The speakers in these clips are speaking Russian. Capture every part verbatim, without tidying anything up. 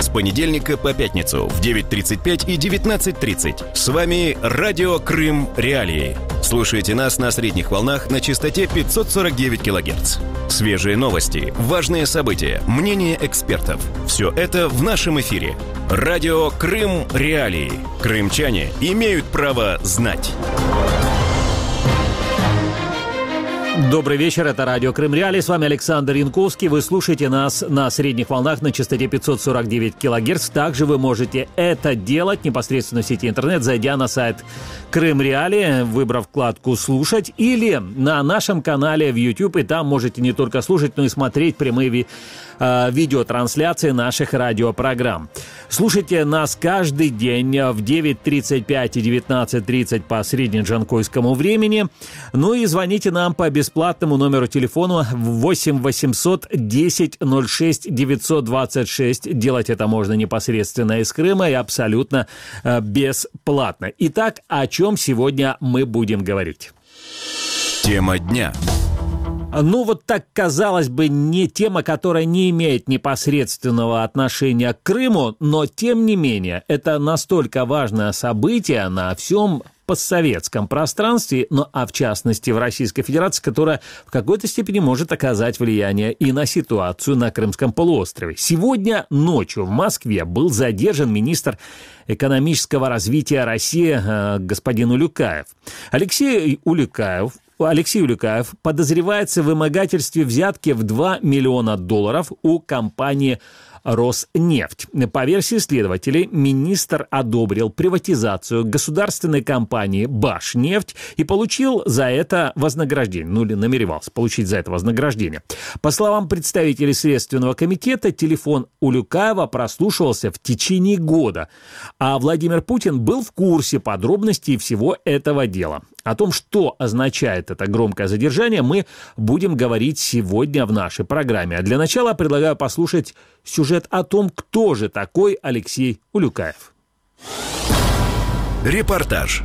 с понедельника по пятницу в девять тридцать пять и девятнадцать тридцать. С вами Радио Крым Реалии. Слушайте нас на средних волнах на частоте пятьсот сорок девять килогерц. Свежие новости, важные события, мнения экспертов. Все это в нашем эфире. Радио Крым Реалии. Крымчане имеют право знать. Добрый вечер, это радио Крым Реалии, с вами Александр Янковский. Вы слушаете нас на средних волнах на частоте пятьсот сорок девять килогерц. Также вы можете это делать непосредственно в сети интернет, зайдя на сайт Крым Реалии, выбрав вкладку «Слушать», или на нашем канале в YouTube, и там можете не только слушать, но и смотреть прямые ви- э, видеотрансляции наших радиопрограмм. Слушайте нас каждый день в девять тридцать пять и девятнадцать тридцать по среднеджанкойскому времени. Ну и звоните нам по бесплатному номеру телефона восемь восемьсот десять ноль шесть девятьсот двадцать шесть. Делать это можно непосредственно из Крыма и абсолютно э, бесплатно. Итак, о чем сегодня мы будем говорить? Тема дня. Ну, вот так, казалось бы, не тема, которая не имеет непосредственного отношения к Крыму, но, тем не менее, это настолько важное событие на всем постсоветском пространстве, ну, а в частности в Российской Федерации, которая в какой-то степени может оказать влияние и на ситуацию на Крымском полуострове. Сегодня ночью в Москве был задержан министр экономического развития России э, господин Улюкаев. Алексей Улюкаев Алексей Улюкаев подозревается в вымогательстве взятки в два миллиона долларов у компании «Роснефть». По версии следователей, министр одобрил приватизацию государственной компании «Башнефть» и получил за это вознаграждение, ну или намеревался получить за это вознаграждение. По словам представителей Следственного комитета, телефон Улюкаева прослушивался в течение года, а Владимир Путин был в курсе подробностей всего этого дела. О том, что означает это громкое задержание, мы будем говорить сегодня в нашей программе. А для начала предлагаю послушать сюжет о том, кто же такой Алексей Улюкаев. Репортаж.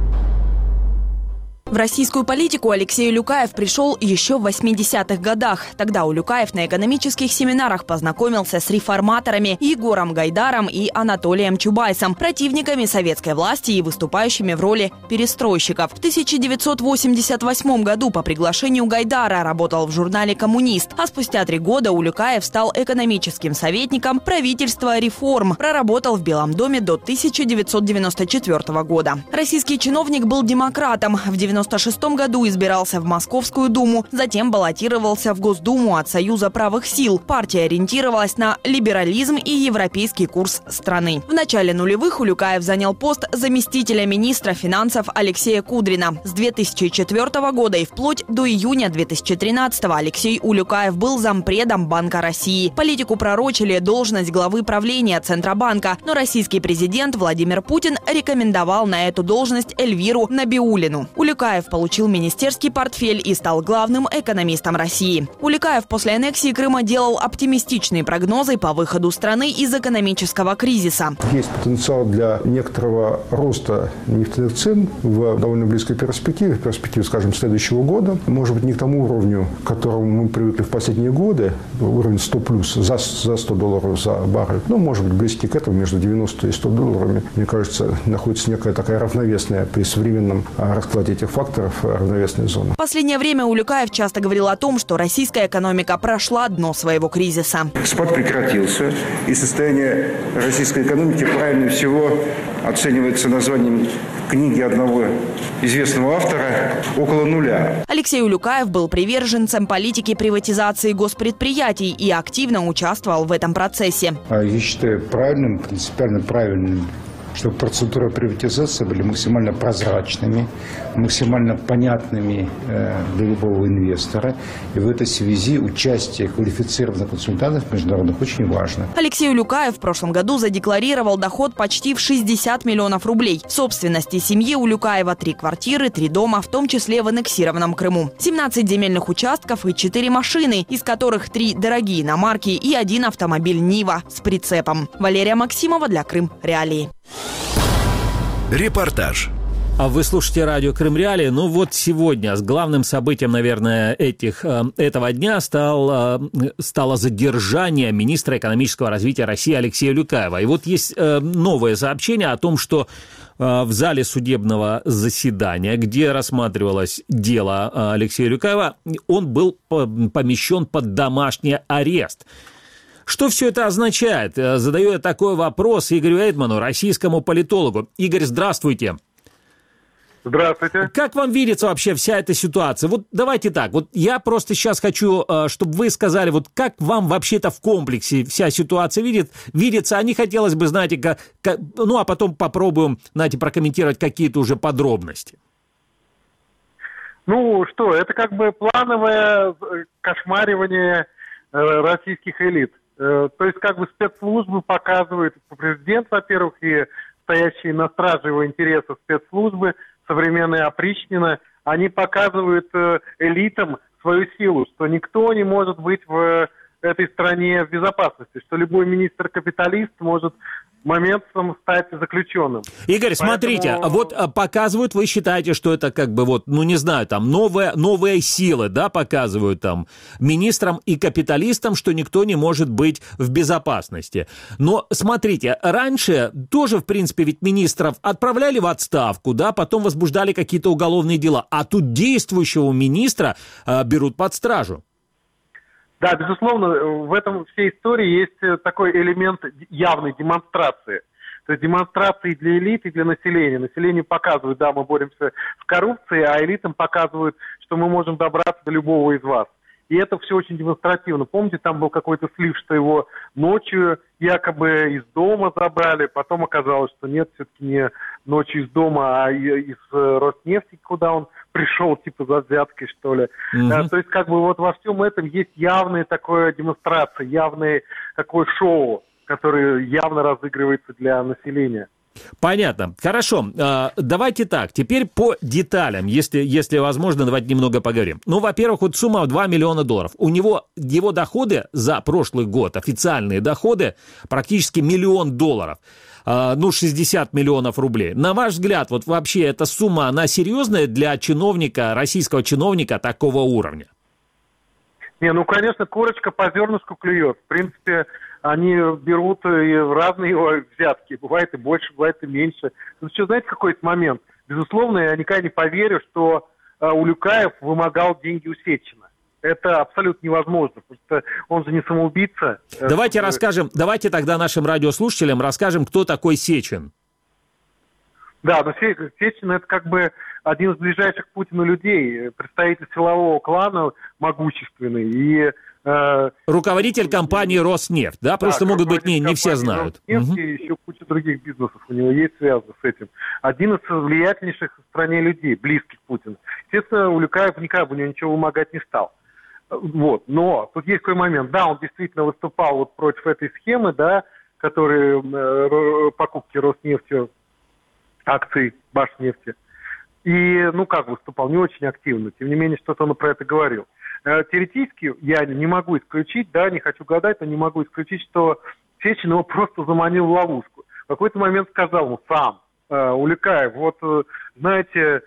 В российскую политику Алексей Улюкаев пришел еще в восьмидесятых годах. Тогда Улюкаев на экономических семинарах познакомился с реформаторами Егором Гайдаром и Анатолием Чубайсом, противниками советской власти и выступающими в роли перестройщиков. В тысяча девятьсот восемьдесят восьмом году по приглашению Гайдара работал в журнале «Коммунист», а спустя три года Улюкаев стал экономическим советником правительства реформ. Проработал в Белом доме до тысяча девятьсот девяносто четвёртого года. Российский чиновник был демократом. В девяносто шестом году избирался в Московскую думу, затем баллотировался в Госдуму от Союза правых сил. Партия ориентировалась на либерализм и европейский курс страны. В начале нулевых Улюкаев занял пост заместителя министра финансов Алексея Кудрина. С две тысячи четвёртого года и вплоть до июня две тысячи тринадцатого Алексей Улюкаев был зампредом Банка России. Политику пророчили должность главы правления Центробанка, но российский президент Владимир Путин рекомендовал на эту должность Эльвиру Набиуллину. Улюкаев получил министерский портфель и стал главным экономистом России. Улюкаев после аннексии Крыма делал оптимистичные прогнозы по выходу страны из экономического кризиса. Есть потенциал для некоторого роста нефтяных цен в довольно близкой перспективе, в перспективе, скажем, следующего года. Может быть, не к тому уровню, к которому мы привыкли в последние годы, уровень сто плюс, за, за сто долларов за баррель, но может быть близкий к этому, между девяносто и сто долларами. Мне кажется, находится некая такая равновесная при современном раскладе этих факторов равновесной зоны. В последнее время Улюкаев часто говорил о том, что российская экономика прошла дно своего кризиса. Спад прекратился, и состояние российской экономики правильно всего оценивается названием книги одного известного автора «Около нуля». Алексей Улюкаев был приверженцем политики приватизации госпредприятий и активно участвовал в этом процессе. Я считаю правильным, принципиально правильным, чтобы процедуры приватизации были максимально прозрачными, максимально понятными для любого инвестора. И в этой связи участие квалифицированных консультантов международных очень важно. Алексей Улюкаев в прошлом году задекларировал доход почти в шестьдесят миллионов рублей. В собственности семьи Улюкаева три квартиры, три дома, в том числе в аннексированном Крыму. семнадцать земельных участков и четыре машины, из которых три дорогие иномарки и один автомобиль «Нива» с прицепом. Валерия Максимова для Крым Реалии. Репортаж. А вы слушаете радио Крым Реалии. Ну вот сегодня с главным событием, наверное, этих, этого дня стал, стало задержание министра экономического развития России Алексея Люкаева. И вот есть новое сообщение о том, что в зале судебного заседания, где рассматривалось дело Алексея Люкаева, он был помещен под домашний арест. Что все это означает? Задаю я такой вопрос Игорю Эйдману, российскому политологу. Игорь, здравствуйте. Здравствуйте. Как вам видится вообще вся эта ситуация? Вот давайте так, вот я просто сейчас хочу, чтобы вы сказали, вот как вам вообще-то в комплексе вся ситуация видит, видится, а не хотелось бы, знаете, как, как, ну а потом попробуем, знаете, прокомментировать какие-то уже подробности. Ну что, это как бы плановое кошмаривание э, российских элит. Э, то есть как бы спецслужбы показывают, президент, во-первых, и стоящие на страже его интересов спецслужбы, современная опричнина, они показывают э, элитам свою силу, что никто не может быть в этой стране в безопасности, что любой министр-капиталист может моментом стать заключенным. Игорь, Поэтому... смотрите, вот показывают, вы считаете, что это как бы вот, ну не знаю, там новые, новые силы, да, показывают там министрам и капиталистам, что никто не может быть в безопасности. Но смотрите, раньше тоже, в принципе, ведь министров отправляли в отставку, да, потом возбуждали какие-то уголовные дела, а тут действующего министра э, берут под стражу. Да, безусловно, в этом всей истории есть такой элемент явной демонстрации. То есть демонстрации для элит и для населения. Население показывает, да, мы боремся с коррупцией, а элитам показывают, что мы можем добраться до любого из вас. И это все очень демонстративно. Помните, там был какой-то слив, что его ночью якобы из дома забрали, потом оказалось, что нет, все-таки не ночью из дома, а из Роснефти, куда он пришел, типа за взяткой, что ли. Mm-hmm. А, то есть как бы вот во всем этом есть явная такая демонстрация, явное такое шоу, которое явно разыгрывается для населения. Понятно. Хорошо. Давайте так. Теперь по деталям, если, если возможно, давайте немного поговорим. Ну, во-первых, вот сумма в два миллиона долларов. У него, его доходы за прошлый год, официальные доходы, практически миллион долларов. Ну, шестьдесят миллионов рублей. На ваш взгляд, вот вообще эта сумма, она серьезная для чиновника, российского чиновника такого уровня? Не, ну, конечно, курочка по зернышку клюет. В принципе, они берут и разные взятки. Бывает и больше, бывает и меньше. Ну, что, знаете, какой это момент? Безусловно, я никогда не поверю, что а, Улюкаев вымогал деньги у Сечина. Это абсолютно невозможно, потому что он же не самоубийца. Давайте расскажем, давайте тогда нашим радиослушателям расскажем, кто такой Сечин. Да, но Сечин это как бы один из ближайших к Путину людей, представитель силового клана могущественный и... Э, руководитель компании «Роснефть», да? Просто да, могут быть, не, не все знают. Роснефть, угу. И еще куча других бизнесов у него есть связано с этим. Один из влиятельнейших в стране людей, близких к Путину. Естественно, Улюкаев никогда бы у него ничего вымогать не стал. Вот. Но тут есть такой момент. Да, он действительно выступал вот против этой схемы, да, которые э, покупки Роснефти, акций Башнефти. И, ну, как выступал, не очень активно. Тем не менее, что-то он про это говорил. Э, теоретически я не могу исключить, да, не хочу гадать, но не могу исключить, что Сечин его просто заманил в ловушку. В какой-то момент сказал ему сам, э, Улюкаев, вот, э, знаете,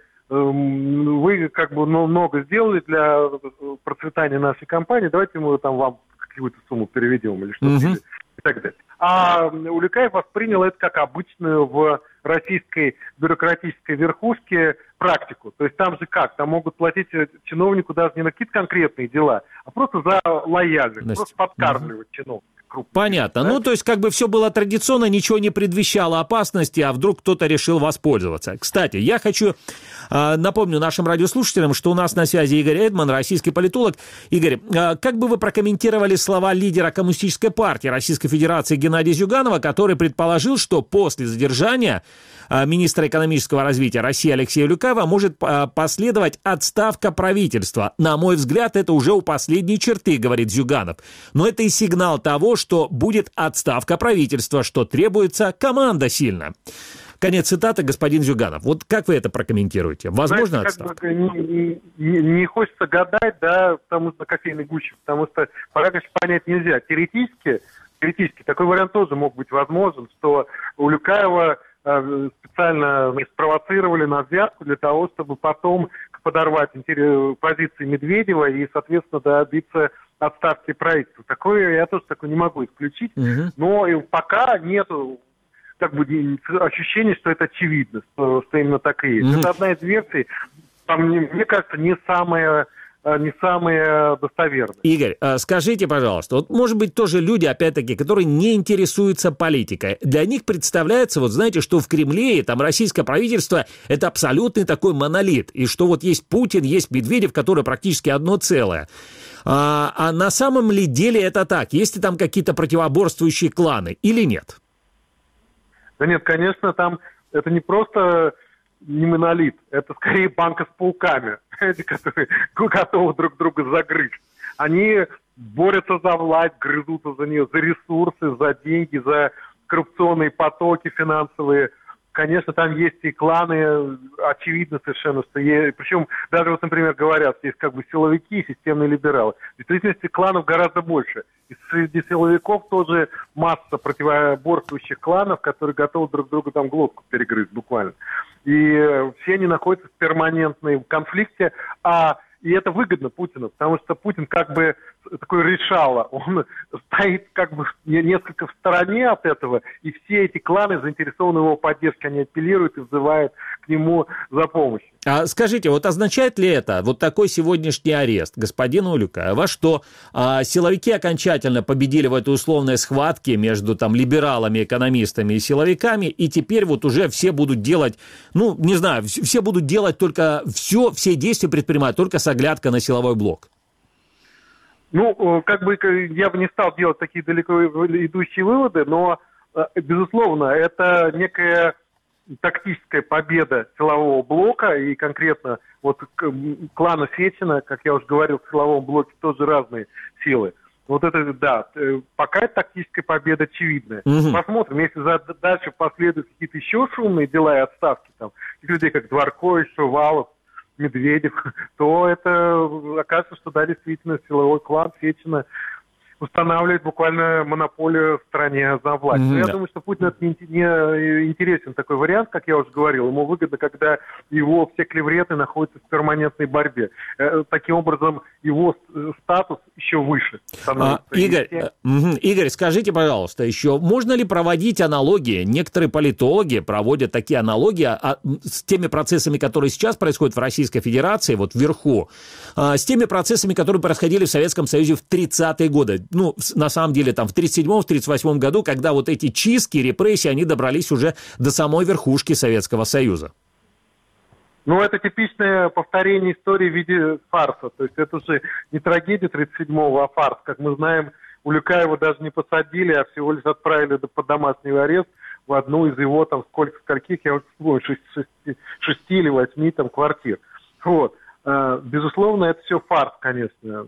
вы как бы много сделали для процветания нашей компании, давайте мы там вам какую-то сумму переведем или что-то uh-huh. и так далее. А Улюкаев воспринял это как обычную в российской бюрократической верхушке практику. То есть там же как? Там могут платить чиновнику даже не на какие-то конкретные дела, а просто за лояльность, Настя. Просто подкармливать uh-huh. чиновника. Понятно. Да? Ну, то есть, как бы все было традиционно, ничего не предвещало опасности, а вдруг кто-то решил воспользоваться. Кстати, я хочу э, напомню нашим радиослушателям, что у нас на связи Игорь Эйдман, российский политолог. Игорь, э, как бы вы прокомментировали слова лидера Коммунистической партии Российской Федерации Геннадия Зюганова, который предположил, что после задержания э, министра экономического развития России Алексея Люкаева может э, последовать отставка правительства? На мой взгляд, это уже у последней черты, говорит Зюганов. Но это и сигнал того, что будет отставка правительства, что требуется команда сильно. Конец цитаты, господин Зюганов. Вот как вы это прокомментируете? Возможно, знаете, отставка? Как бы не, не, не хочется гадать, да, потому что на кофейной гуще, потому что пока, конечно, понять нельзя. Теоретически, теоретически такой вариант тоже мог быть возможен, что у Люкаева специально спровоцировали на взятку для того, чтобы потом подорвать позиции Медведева и, соответственно, добиться отставки правительства. Такое я тоже такое не могу исключить, угу. но пока нету как бы ощущения, что это очевидно, что, что именно так и есть. Угу. Это одна из версий, там, мне кажется, не самая... не самые достоверные. Игорь, скажите, пожалуйста, вот, может быть, тоже люди, опять-таки, которые не интересуются политикой, для них представляется, вот знаете, что в Кремле и там российское правительство – это абсолютный такой монолит, и что вот есть Путин, есть Медведев, которые практически одно целое. А, а на самом ли деле это так? Есть ли там какие-то противоборствующие кланы или нет? Да нет, конечно, там это не просто... не монолит, это скорее банка с пауками, которые готовы друг друга загрызть. Они борются за власть, грызутся за нее, за ресурсы, за деньги, за коррупционные потоки финансовые. Конечно, там есть и кланы, очевидно совершенно, что есть, причем даже вот, например, говорят, есть как бы силовики и системные либералы. В действительности кланов гораздо больше. И среди силовиков тоже масса противоборствующих кланов, которые готовы друг другу там глотку перегрызть буквально. И все они находятся в перманентном конфликте, а и это выгодно Путину, потому что Путин как бы такой решало, он стоит как бы несколько в стороне от этого, и все эти кланы заинтересованы в его поддержке, они апеллируют и взывают к нему за помощью. А скажите, вот означает ли это, вот такой сегодняшний арест господина Улюкаева, что а, силовики окончательно победили в этой условной схватке между там либералами, экономистами и силовиками, и теперь вот уже все будут делать, ну, не знаю, все будут делать только все, все действия предпринимать только с оглядкой на силовой блок? Ну, как бы я бы не стал делать такие далеко идущие выводы, но, безусловно, это некая тактическая победа силового блока, и конкретно вот клана Сечина, как я уже говорил, в силовом блоке тоже разные силы. Вот это, да, пока это тактическая победа очевидная. Угу. Посмотрим, если за, дальше последуют какие-то еще шумные дела и отставки, там, людей как Дворкович, Шувалов, Медведев, то это окажется, что да, действительно силовой клан Сечина устанавливает буквально монополию в стране за власть. Mm-hmm. Я думаю, что Путину это не, не интересен такой вариант, как я уже говорил. Ему выгодно, когда его все клевреты находятся в перманентной борьбе. Э, таким образом, его статус еще выше становится. А, Игорь, все... угу. Игорь, скажите, пожалуйста, еще можно ли проводить аналогии? Некоторые политологи проводят такие аналогии а, с теми процессами, которые сейчас происходят в Российской Федерации, вот вверху, а, с теми процессами, которые происходили в Советском Союзе в тридцатые годы. Ну, на самом деле, там, в тридцать седьмом, в тридцать восьмом году, когда вот эти чистки, репрессии, они добрались уже до самой верхушки Советского Союза. Ну, это типичное повторение истории в виде фарса. То есть это уже не трагедия тридцать седьмого, а фарс. Как мы знаем, Улюкаева даже не посадили, а всего лишь отправили под домашний арест в одну из его, там, сколько, скольких, я уже вспомню, шести, шести, шести или восьми, там, квартир. Вот. Безусловно, это все фарс, конечно.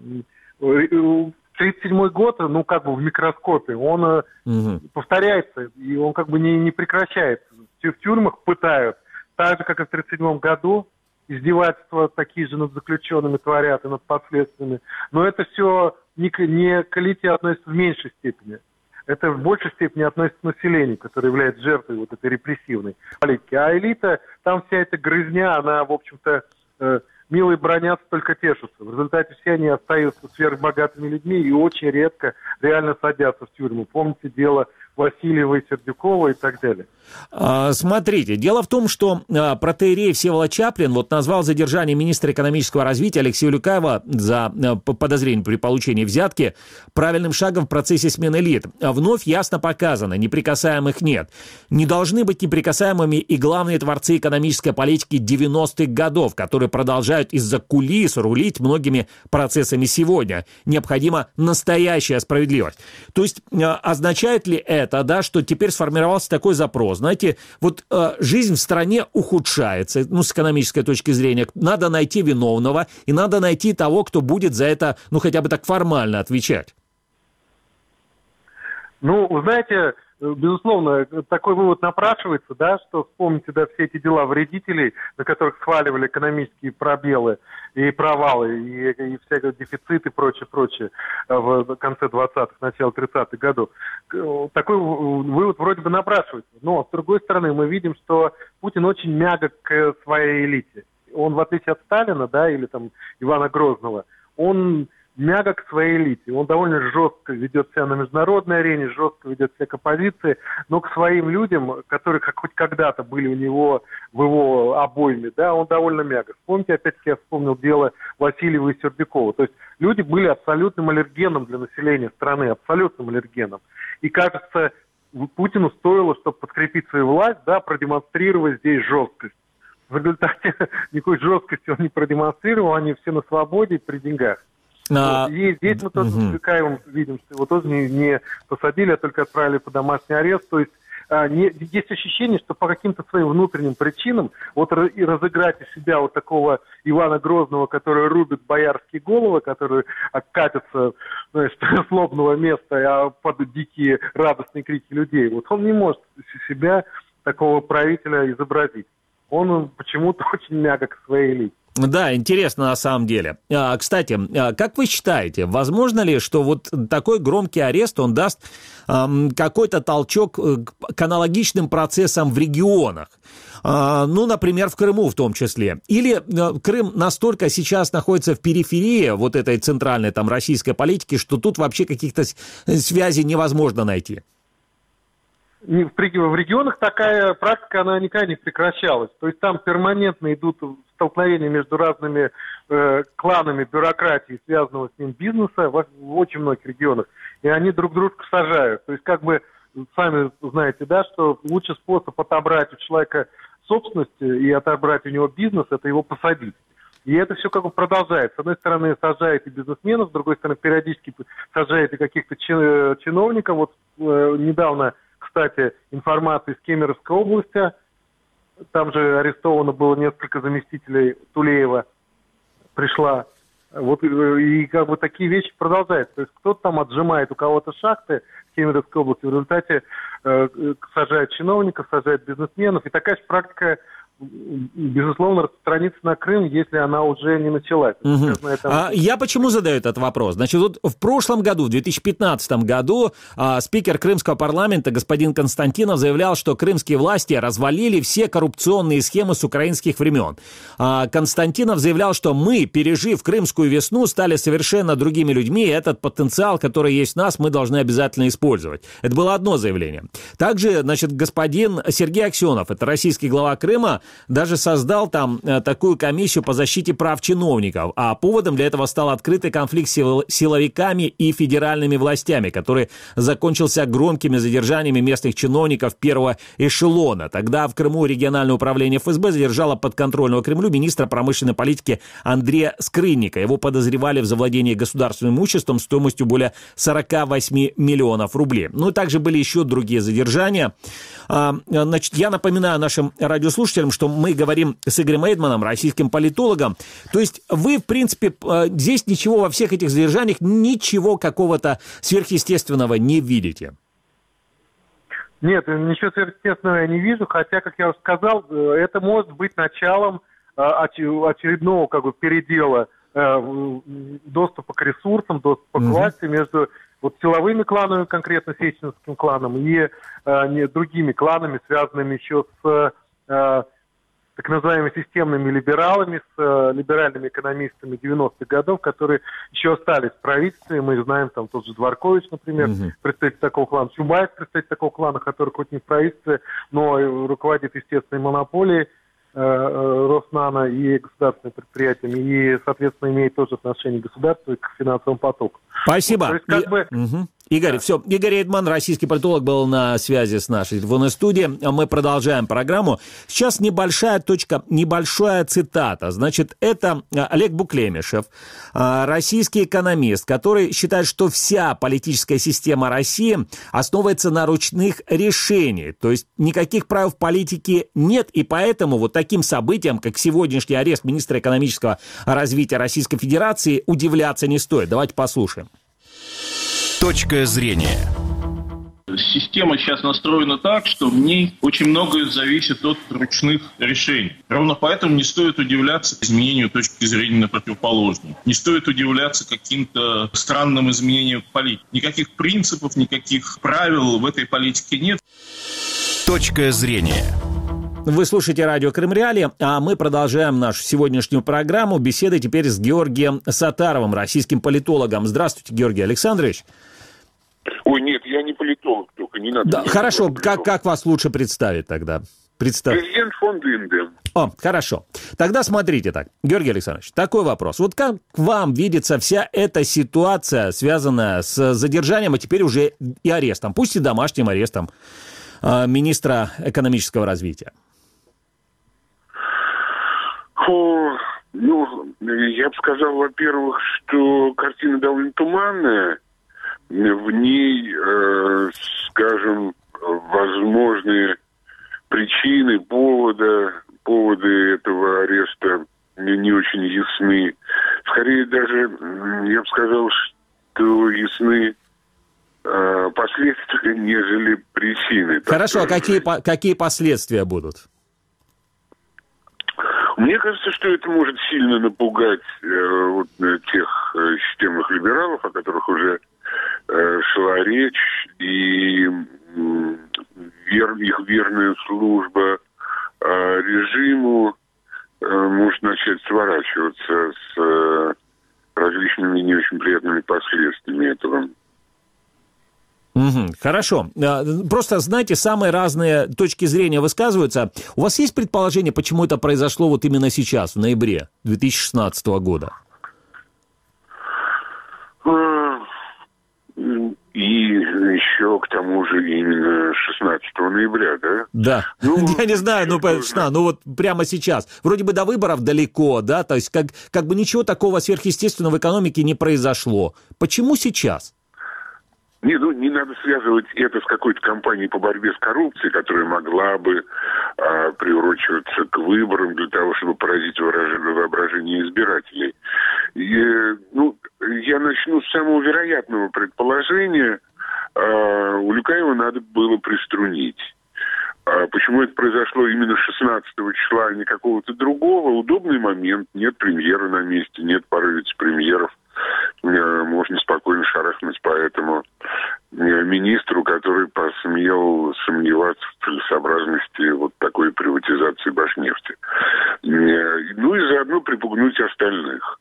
тридцать седьмой год, ну, как бы в микроскопе, он угу. повторяется, и он как бы не, не прекращается. В тюрьмах пытают, так же, как и в тридцать седьмом году, издевательства такие же над заключенными творят и над подследственными. Но это все не, не к элите относится в меньшей степени. Это в большей степени относится к населению, которое является жертвой вот этой репрессивной политики. А элита, там вся эта грызня, она, в общем-то, э, милые бронятся, только тешатся. В результате все они остаются сверхбогатыми людьми и очень редко реально садятся в тюрьму. Помните дело Васильева и Сердюкова и так далее. Смотрите, дело в том, что протоиерей Всеволод Чаплин вот назвал задержание министра экономического развития Алексея Улюкаева за подозрение при получении взятки правильным шагом в процессе смены элит. Вновь ясно показано, неприкасаемых нет. Не должны быть неприкасаемыми и главные творцы экономической политики девяностых годов, которые продолжают из-за кулис рулить многими процессами сегодня. Необходима настоящая справедливость. То есть означает ли это, да, что теперь сформировался такой запрос? Знаете, вот э, жизнь в стране ухудшается, ну, с экономической точки зрения. Надо найти виновного, и надо найти того, кто будет за это, ну, хотя бы так формально отвечать. Ну, вы знаете, безусловно, такой вывод напрашивается, да, что вспомните, да, все эти дела вредителей, на которых сваливали экономические пробелы и провалы, и, и всякие дефициты и прочее, прочее в конце двадцатых, начало тридцатых годов. Такой вывод вроде бы напрашивается. Но, с другой стороны, мы видим, что Путин очень мягок к своей элите. Он, в отличие от Сталина, да, или там Ивана Грозного, он мягок к своей элите. Он довольно жестко ведет себя на международной арене, жестко ведет себя к оппозиции, но к своим людям, которые как, хоть когда-то были у него в его обойме, да, он довольно мягок. Вспомните, опять-таки, я вспомнил дело Васильева и Сердюкова. То есть люди были абсолютным аллергеном для населения страны, абсолютным аллергеном. И, кажется, Путину стоило, чтобы подкрепить свою власть, да, продемонстрировать здесь жесткость. В результате никакой жесткости он не продемонстрировал, они все на свободе при деньгах. А... И здесь мы тоже угу. с Люкаевым видим, что его тоже не, не посадили, а только отправили под домашний арест. То есть а, не, есть ощущение, что по каким-то своим внутренним причинам вот и разыграть из себя вот такого Ивана Грозного, который рубит боярские головы, который катится, знаешь, с лобного места, а под дикие радостные крики людей. Вот он не может себя, такого правителя, изобразить. Он почему-то очень мягок к своей элите. Да, интересно на самом деле. А, кстати, как вы считаете, возможно ли, что вот такой громкий арест, он даст эм, какой-то толчок к аналогичным процессам в регионах? А, ну, например, в Крыму в том числе. Или э, Крым настолько сейчас находится в периферии вот этой центральной там российской политики, что тут вообще каких-то связей невозможно найти? В регионах такая практика, она никогда не прекращалась. То есть там перманентно идут столкновения между разными э, кланами бюрократии, связанного с ним бизнеса в, в очень многих регионах. И они друг дружку сажают. То есть как бы, сами знаете, да, что лучший способ отобрать у человека собственность и отобрать у него бизнес, это его посадить. И это все как бы продолжается. С одной стороны, сажаете бизнесменов, с другой стороны, периодически сажаете каких-то чиновников. Вот э, недавно... Кстати, информация из Кемеровской области, там же арестовано было несколько заместителей Тулеева, пришла, вот, и как бы такие вещи продолжаются. То есть кто-то там отжимает у кого-то шахты в Кемеровской области, в результате э, сажает чиновников, сажает бизнесменов, и такая же практика, безусловно, распространится на Крым, если она уже не началась. Угу. Этом... А я почему задаю этот вопрос? Значит, вот в прошлом году, в две тысячи пятнадцатом году, а, спикер Крымского парламента господин Константинов заявлял, что крымские власти развалили все коррупционные схемы с украинских времен. А, Константинов заявлял, что мы, пережив крымскую весну, стали совершенно другими людьми, и этот потенциал, который есть в нас, мы должны обязательно использовать. Это было одно заявление. Также, значит, господин Сергей Аксенов, это российский глава Крыма, даже создал там э, такую комиссию по защите прав чиновников, а поводом для этого стал открытый конфликт с сил- силовиками и федеральными властями, который закончился громкими задержаниями местных чиновников первого эшелона. Тогда в Крыму региональное управление эф эс бэ задержало подконтрольного Кремлю министра промышленной политики Андрея Скрынника. Его подозревали в завладении государственным имуществом стоимостью более сорок восемь миллионов рублей. Ну и также были еще другие задержания. А, значит, я напоминаю нашим радиослушателям, что мы говорим с Игорем Эйдманом, российским политологом. То есть вы, в принципе, здесь ничего во всех этих задержаниях, ничего какого-то сверхъестественного не видите? Нет, ничего сверхъестественного я не вижу, хотя, как я уже сказал, это может быть началом очередного как бы передела доступа к ресурсам, доступа к власти между вот силовыми кланами, конкретно Сеченовским кланом, и э, другими кланами, связанными еще с э, так называемыми системными либералами, с э, либеральными экономистами девяностых годов, которые еще остались в правительстве. Мы знаем, там тот же Дворкович, например, mm-hmm. представитель такого клана, Чубайс, представитель такого клана, который хоть не в правительстве, но руководит естественной монополией Роснано и государственными предприятиями, и, соответственно, имеет тоже отношение к государству и к финансовому потоку. Спасибо. То есть, как и... бы... угу. Игорь, да. все. Игорь Эйдман, российский политолог, был на связи с нашей телефонной студией. Мы продолжаем программу. Сейчас небольшая точка, небольшая цитата. Значит, это Олег Буклемишев, российский экономист, который считает, что вся политическая система России основывается на ручных решениях. То есть никаких правил в политике нет, и поэтому вот таким событиям, как сегодняшний арест министра экономического развития Российской Федерации, удивляться не стоит. Давайте послушаем. Точка зрения. Система сейчас настроена так, что в ней очень многое зависит от ручных решений. Ровно поэтому не стоит удивляться изменению точки зрения на противоположную. Не стоит удивляться каким-то странным изменениям в политике. Никаких принципов, никаких правил в этой политике нет. Точка зрения. Вы слушаете радио Крым Реалии, а мы продолжаем нашу сегодняшнюю программу. Беседы теперь с Георгием Саттаровым, российским политологом. Здравствуйте, Георгий Александрович. Ой, нет, я не политолог, только не надо. Да, хорошо, как, как вас лучше представить тогда? Представь. Президент фонда Индем. О, хорошо. Тогда смотрите так. Георгий Александрович, такой вопрос. Вот как вам видится вся эта ситуация, связанная с задержанием, а теперь уже и арестом, пусть и домашним арестом, министра экономического развития? О, ну, я бы сказал, во-первых, что картина довольно туманная. В ней, э, скажем, возможные причины, повода, поводы этого ареста не, не очень ясны. Скорее даже, я бы сказал, что ясны э, последствия, нежели причины. Хорошо, а какие, по, какие последствия будут? Мне кажется, что это может сильно напугать э, вот, тех э, системных либералов, о которых уже э, шла речь, и э, вер, их верная служба э, режиму э, может начать сворачиваться с э, различными не очень приятными последствиями этого. Угу, хорошо. Просто, знаете, самые разные точки зрения высказываются. У вас есть предположение, почему это произошло вот именно сейчас, в ноябре две тысячи шестнадцатого года? И еще к тому же именно шестнадцатого ноября, да? Да. Ну, я не знаю, ну, нужно... ну вот прямо сейчас. Вроде бы до выборов далеко, да, то есть как, как бы ничего такого сверхъестественного в экономике не произошло. Почему сейчас? Не, ну, не надо связывать это с какой-то кампанией по борьбе с коррупцией, которая могла бы а, приурочиваться к выборам для того, чтобы поразить воображение избирателей. И, ну, я начну с самого вероятного предположения. А, Улюкаева надо было приструнить. А почему это произошло именно шестнадцатого числа, а не какого-то другого? Удобный момент. Нет премьера на месте, нет пары вице-премьеров. Можно спокойно шарахнуть по этому министру, который посмел сомневаться в целесообразности вот такой приватизации Башнефти. Ну и заодно припугнуть остальных.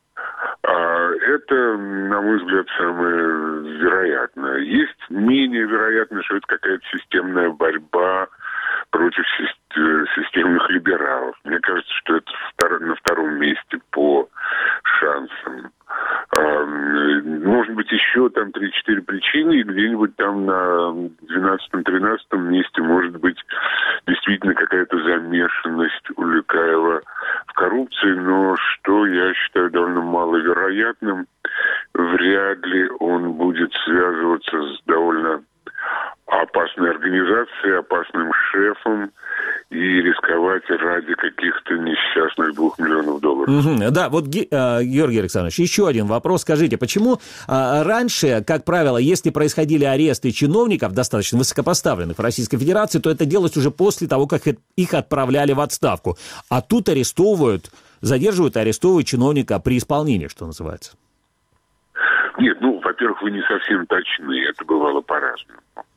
Это, на мой взгляд, самое вероятное. Есть менее вероятно, что это какая-то системная борьба против системных либералов. Мне кажется, что это на втором месте по шансам. Может быть, еще там три-четыре причины, и где-нибудь там на двенадцатом-тринадцатом месте может быть действительно какая-то замешанность Улюкаева в коррупции, но что я считаю довольно маловероятным, вряд ли он будет связываться с довольно опасной организацией, опасным шефом и рисковать ради каких-то несчастных двух миллионов долларов. Угу, да, вот, Георгий Александрович, еще один вопрос. Скажите, почему а, раньше, как правило, если происходили аресты чиновников, достаточно высокопоставленных в Российской Федерации, то это делалось уже после того, как их отправляли в отставку. А тут арестовывают, задерживают и арестовывают чиновника при исполнении, что называется. Нет, ну, во-первых, вы не совсем точны. Это бывало по-разному.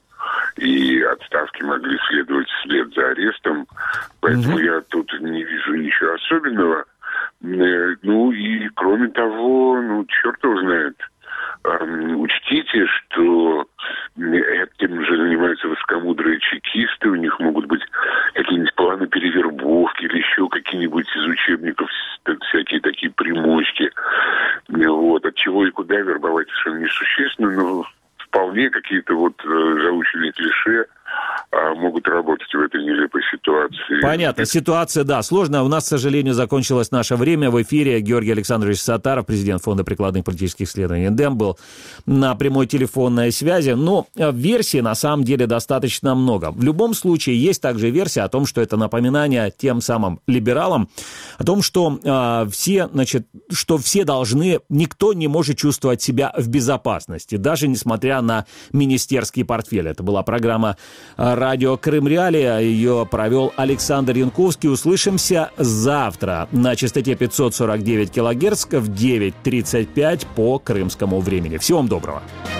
И отставки могли следовать вслед за арестом, поэтому mm-hmm. я тут не вижу ничего особенного. Ну и кроме того, ну черт его знает, учтите, что этим же занимаются высокомудрые чекисты, у них могут быть какие-нибудь планы перевербовки или еще какие-нибудь из учебников всякие такие примочки. Вот, от чего и куда вербовать совершенно несущественно, но вполне какие-то вот заученные клише, а, могут работать в этой нелепой ситуации. Понятно. Ситуация, да, сложная. У нас, к сожалению, закончилось наше время. В эфире Георгий Александрович Саттаров, президент Фонда прикладных политических исследований ЭНДЕМ, был на прямой телефонной связи. Но версий на самом деле достаточно много. В любом случае, есть также версия о том, что это напоминание тем самым либералам, о том, что э, все, значит, что все должны, никто не может чувствовать себя в безопасности, даже несмотря на министерский портфель. Это была программа «Радио Крым Реалии». Ее провел Александр Янковский. Услышимся завтра на частоте пятьсот сорок девять килогерц в девять тридцать пять по крымскому времени. Всего вам доброго.